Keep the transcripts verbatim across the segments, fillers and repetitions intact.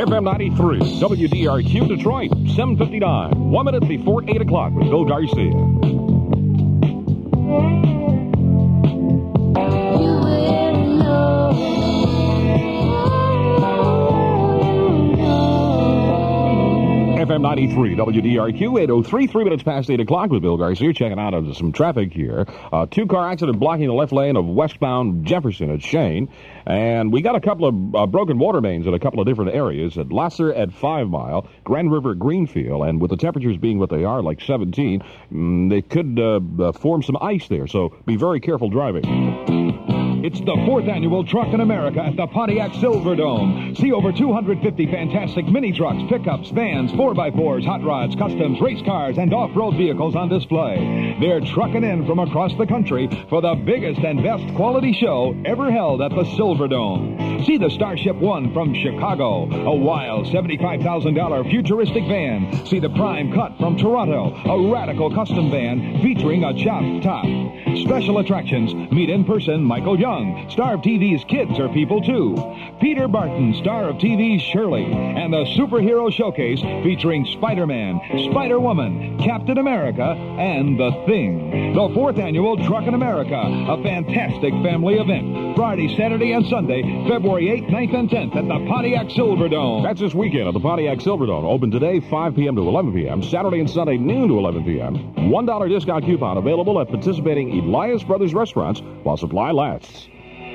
F M ninety-three, W D R Q Detroit, seven fifty-nine. One minute before eight o'clock with Bill Garcia. F M ninety-three, W D R Q, eight oh three, three minutes past eight o'clock with Bill Garcia. Checking out uh, some traffic here. Uh, two-car accident blocking the left lane of westbound Jefferson at Shane. And we got a couple of uh, broken water mains in a couple of different areas. At Lasser at five mile, Grand River at Greenfield. And with the temperatures being what they are, like seventeen, mm, they could uh, uh, form some ice there. So be very careful driving. It's the fourth annual Truck in America at the Pontiac Silverdome. See over two hundred fifty fantastic mini trucks, pickups, vans, four by fours, hot rods, customs, race cars, and off-road vehicles on display. They're trucking in from across the country for the biggest and best quality show ever held at the Silverdome. See the Starship One from Chicago, a wild seventy-five thousand dollars futuristic van. See the Prime Cut from Toronto, a radical custom van featuring a chopped top. Special attractions, meet in person Michael Young, star of T V's Kids Are People Too. Peter Barton, star of T V's Shirley. And the Superhero Showcase featuring Spider-Man, Spider-Woman, Captain America, and The Thing. The fourth annual Truck in America, a fantastic family event. Friday, Saturday, and Sunday, February eighth, ninth, and tenth at the Pontiac Silverdome. That's this weekend at the Pontiac Silverdome. Open today, five p.m. to eleven p.m. Saturday and Sunday, noon to eleven p.m. one dollar discount coupon available at participating Elias Brothers restaurants while supply lasts.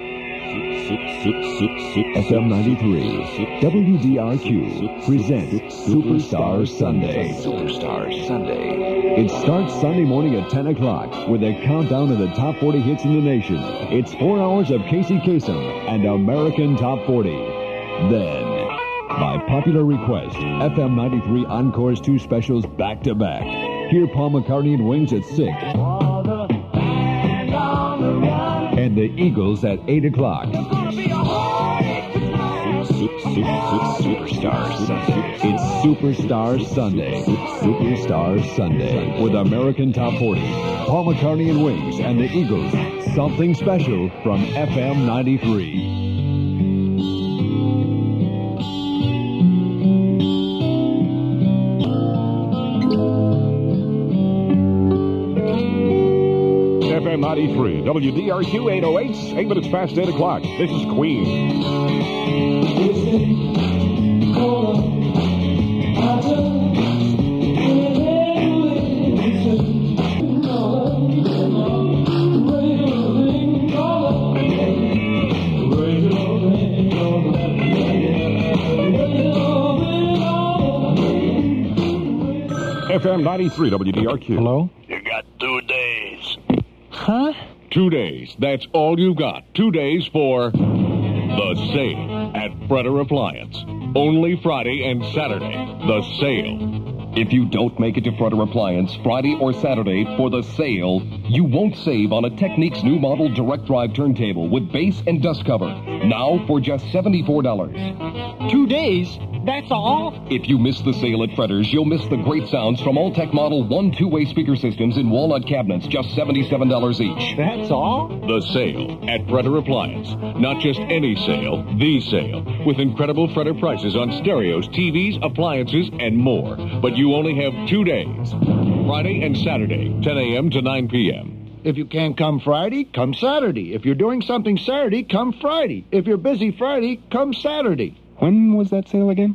F M ninety-three, W D R Q presents Superstar Sunday. Superstar Sunday. It starts Sunday morning at ten o'clock with a countdown of the top forty hits in the nation. It's four hours of Casey Kasem and American Top forty. Then, by popular request, F M ninety-three encores two specials back to back. Hear Paul McCartney and Wings at six. And the Eagles at eight o'clock. Superstar Sunday. It's Superstar Sunday. Superstar Sunday. With American Top forty, Paul McCartney and Wings, and the Eagles. Something special from F M ninety-three. F M ninety-three, W D R Q eight oh eight, eight minutes past eight o'clock. This is Queen. F M ninety-three, W D R Q. Hello? You got two days. Huh? Two days. That's all you got. Two days for the sale at Freder Appliance. Only Friday and Saturday. The sale. If you don't make it to Freder Appliance Friday or Saturday for the sale, you won't save on a Techniques new model direct drive turntable with base and dust cover. Now for just seventy-four dollars. Two days? That's all? If you miss the sale at Freder's, you'll miss the great sounds from All-Tech Model one two-way speaker systems in walnut cabinets, just seventy-seven dollars each. That's all? The sale at Freder Appliance. Not just any sale, the sale. With incredible Freder prices on stereos, T Vs, appliances, and more. But you only have two days. Friday and Saturday, ten a.m. to nine p.m. If you can't come Friday, come Saturday. If you're doing something Saturday, come Friday. If you're busy Friday, come Saturday. When was that sale again?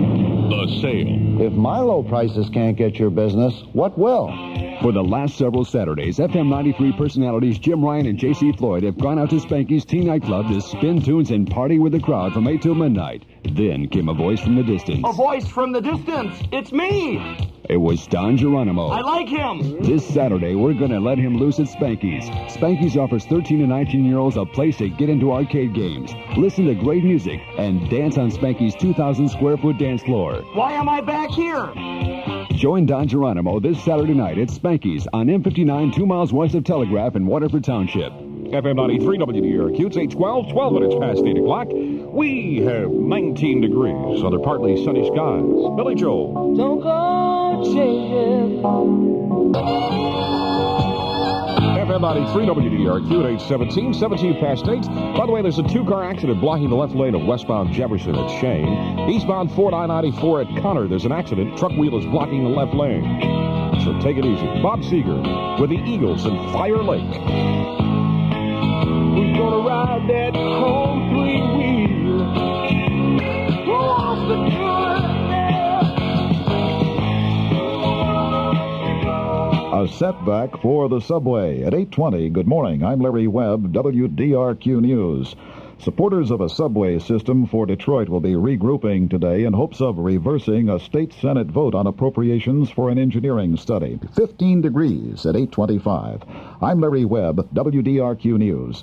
The sale. If my low prices can't get your business, what will? For the last several Saturdays, F M ninety-three personalities Jim Ryan and J C Floyd have gone out to Spanky's Teen Nightclub to spin tunes and party with the crowd from eight till midnight. Then came a voice from the distance. A voice from the distance. It's me. It was Don Geronimo. I like him. This Saturday, we're going to let him loose at Spanky's. Spanky's offers thirteen and nineteen-year-olds a place to get into arcade games, listen to great music, and dance on Spanky's two thousand square foot dance floor. Why am I back here? Join Don Geronimo this Saturday night at Spanky's on M fifty-nine, two miles west of Telegraph in Waterford Township. F M ninety-three, W D R Q. It's eight twelve, twelve minutes past eight o'clock. We have nineteen degrees under partly sunny skies. Billy Joel. Don't go changing. F M M ninety-three W D R Q at eight seventeen, seventeen past eight. By the way, there's a two-car accident blocking the left lane of westbound Jefferson at Shane. Eastbound Ford I ninety-four at Connor, there's an accident. Truck wheel is blocking the left lane. So take it easy. Bob Seger with the Eagles in Fire Lake. Who's gonna ride that home three-wheel? Who wants to do it? A setback for the subway at eight twenty. Good morning. I'm Larry Webb, W D R Q News. Supporters of a subway system for Detroit will be regrouping today in hopes of reversing a state Senate vote on appropriations for an engineering study. fifteen degrees at eight twenty-five. I'm Larry Webb, W D R Q News.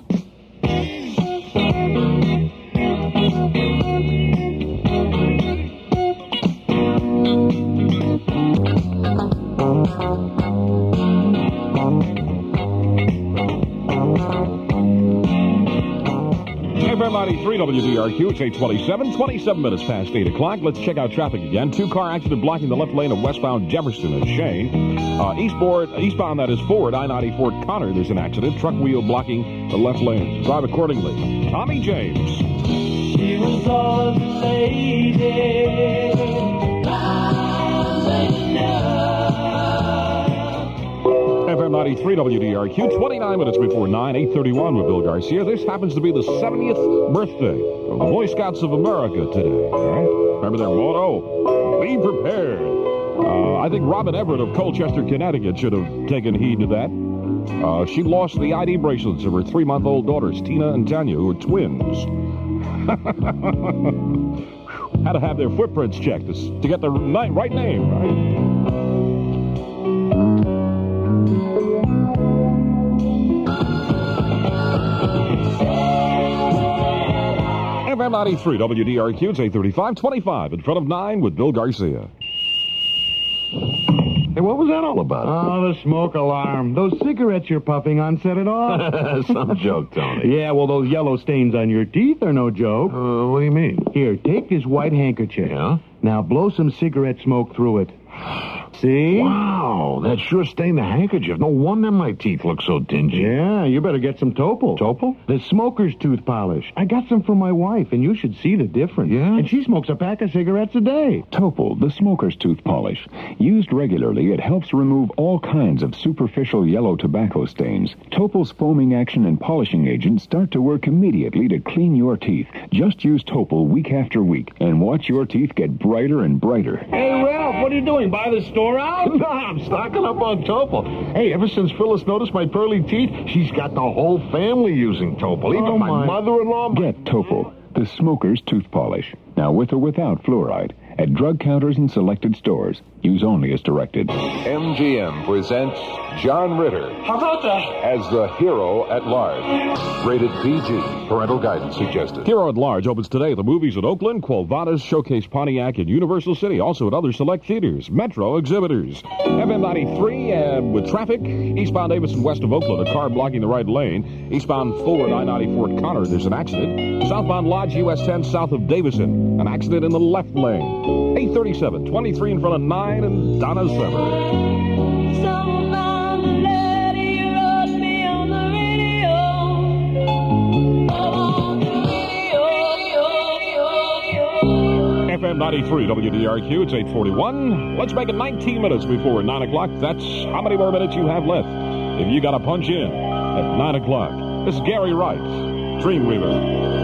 F M ninety-three W D R Q, it's eight twenty-seven, twenty-seven minutes past eight o'clock. Let's check out traffic again. Two-car accident blocking the left lane of westbound Jefferson and Shane. Uh, eastbound, eastbound, that is Ford, I ninety-four Connor, there's an accident. Truck wheel blocking the left lane. Drive accordingly. Tommy James. She was all the lady. F M ninety-three W D R Q, twenty-nine minutes before nine, eight thirty-one with Bill Garcia. This happens to be the seventieth birthday of the Boy Scouts of America today. All right? Remember their motto? Be prepared. Uh, I think Robin Everett of Colchester, Connecticut should have taken heed to that. Uh, she lost the I D bracelets of her three-month-old daughters, Tina and Tanya, who are twins. Had to have their footprints checked to, to get the ni- right name, right? F M ninety-three W D R Q, it's eight thirty-five, twenty-five in front of nine with Bill Garcia. Hey, what was that all about? Oh, the smoke alarm. Those cigarettes you're puffing on set it off. Some joke, Tony. Yeah, well, those yellow stains on your teeth are no joke. Uh, what do you mean? Here, take this white handkerchief. Yeah? Now blow some cigarette smoke through it. See? Wow, that sure stained the handkerchief. No wonder my teeth look so dingy. Yeah, you better get some Topol. Topol? The smoker's tooth polish. I got some for my wife, and you should see the difference. Yeah? And she smokes a pack of cigarettes a day. Topol, the smoker's tooth polish. Used regularly, it helps remove all kinds of superficial yellow tobacco stains. Topol's foaming action and polishing agents start to work immediately to clean your teeth. Just use Topol week after week, and watch your teeth get brighter and brighter. Hey, Ralph, what are you doing? Buy the store out? No, I'm stocking up on Topol. Hey, ever since Phyllis noticed my pearly teeth, she's got the whole family using Topol. Even Oh, my, my. mother-in-law. Get Topol, the smoker's tooth polish. Now with or without fluoride. At drug counters and selected stores. Use only as directed. M G M presents John Ritter How about that? as the hero at large. Rated P G. Parental guidance suggested. Hero at Large opens today at the movies at Oakland, Quo Showcase Pontiac, and Universal City. Also at other select theaters. Metro exhibitors. F M ninety-three uh, with traffic. Eastbound Davison west of Oakland, a car blocking the right lane. Eastbound Ford I ninety-four Connor, there's an accident. Southbound Lodge U S ten south of Davison, an accident in the left lane. eight thirty-seven, twenty-three in front of nine, and Donna Summer. F M ninety-three W D R Q, it's eight forty-one. Let's make it nineteen minutes before nine o'clock. That's how many more minutes you have left if you got to punch in at nine o'clock. This is Gary Wright, Dreamweaver.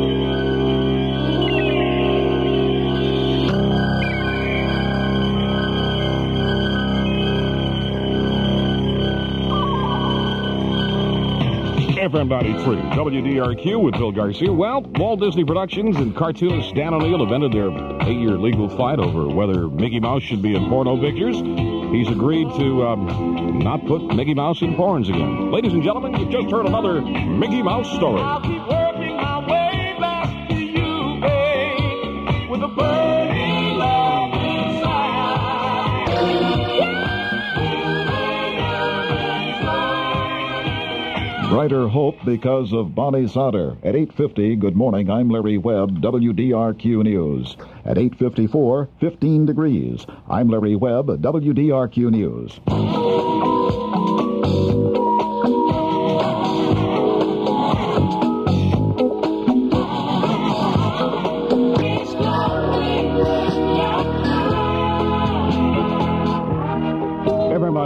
F M ninety-three W D R Q with Bill Garcia. Well, Walt Disney Productions and cartoonist Stan O'Neill have ended their eight-year legal fight over whether Mickey Mouse should be in porno pictures. He's agreed to um, not put Mickey Mouse in porns again. Ladies and gentlemen, you've just heard another Mickey Mouse story. I'll keep working my way back to you, babe, with a burning love Brighter hope because of Bonnie Sauter. At eight fifty, good morning, I'm Larry Webb, W D R Q News. At eight fifty-four, fifteen degrees. I'm Larry Webb, W D R Q News.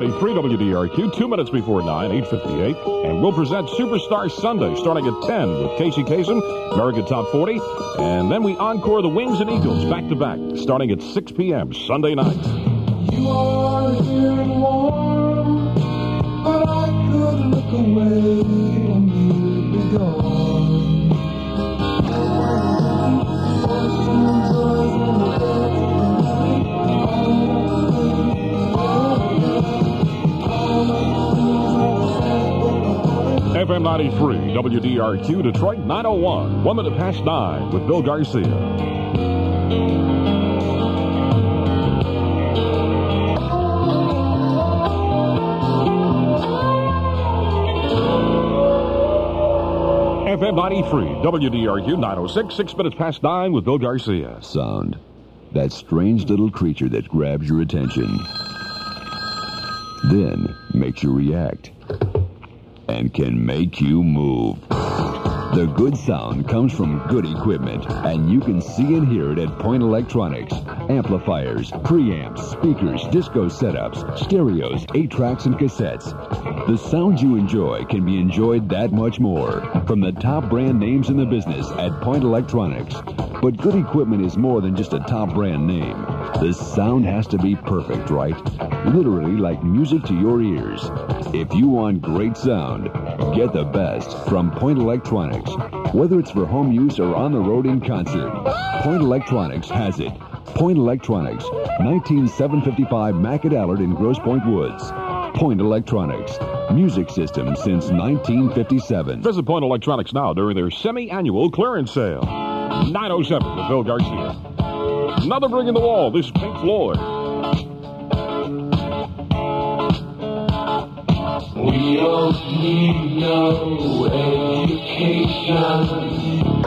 ninety-three W D R Q, two minutes before nine, eight fifty-eight. And we'll present Superstar Sunday starting at ten with Casey Kasem, American Top forty. And then we encore the Wings and Eagles back to back starting at six p.m. Sunday night. You are here and warm, but I could look away and you'd be gone. F M ninety-three, W D R Q, Detroit, nine oh one, one minute past nine with Bill Garcia. F M ninety-three, W D R Q, nine oh six, six minutes past nine with Bill Garcia. Sound. That strange little creature that grabs your attention. Then makes you react. And can make you move. The good sound comes from good equipment, and you can see and hear it at Point Electronics. Amplifiers, preamps, speakers, disco setups, stereos, eight tracks, and cassettes. The sound you enjoy can be enjoyed that much more from the top brand names in the business at Point Electronics. But good equipment is more than just a top brand name. The sound has to be perfect, right? Literally like music to your ears. If you want great sound, get the best from Point Electronics. Whether it's for home use or on the road in concert, Point Electronics has it. Point Electronics, nineteen seven fifty-five Mackett Allard in Grosse Pointe Woods. Point Electronics, music system since nineteen fifty-seven. Visit Point Electronics now during their semi-annual clearance sale. nine oh seven with Bill Garcia. Another brick in the wall. This is Pink Floyd. We don't need no education.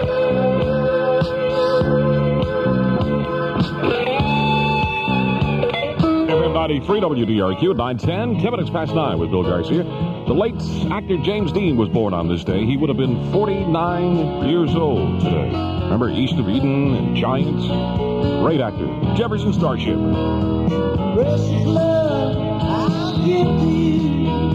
F M ninety-three W D R Q at nine ten, ten minutes past nine with Bill Garcia. The late actor James Dean was born on this day. He would have been forty-nine years old today. Remember East of Eden and Giants? Great actor. Jefferson Starship. Precious love, I'll give you.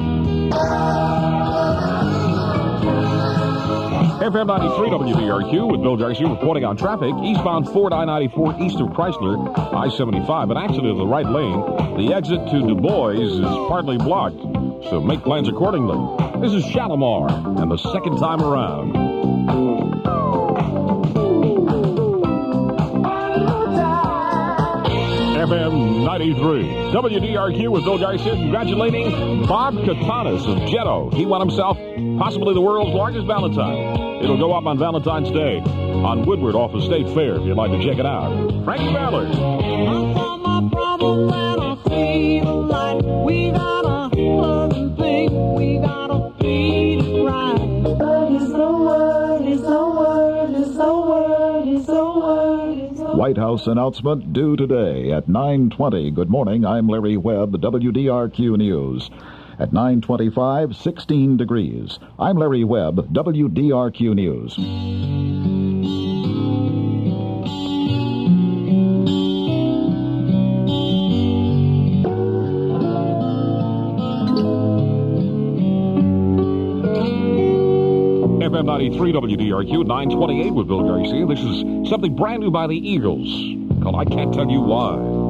F M ninety-three W D R Q with Bill Garcia reporting on traffic. Eastbound Ford I ninety-four east of Chrysler, I seventy-five. An accident in the right lane. The exit to Du Bois is partly blocked, so make plans accordingly. This is Shalimar, and the second time around. F M ninety-three W D R Q with Bill Garcia congratulating Bob Katanis of Jetto. He won himself possibly the world's largest Valentine. It'll go up on Valentine's Day on Woodward off of State Fair if you'd like to check it out. Frankie Ballard. I found my problem and I see the light. We gotta love and think, we gotta feed it right. But it's the word, it's the word, it's the word, it's the word, it's the word. White House announcement due today at nine twenty. Good morning, I'm Larry Webb, W D R Q News. At nine twenty-five, sixteen degrees. I'm Larry Webb, W D R Q News. F M ninety-three W D R Q, nine twenty-eight with Bill Garcia. This is something brand new by the Eagles called I Can't Tell You Why.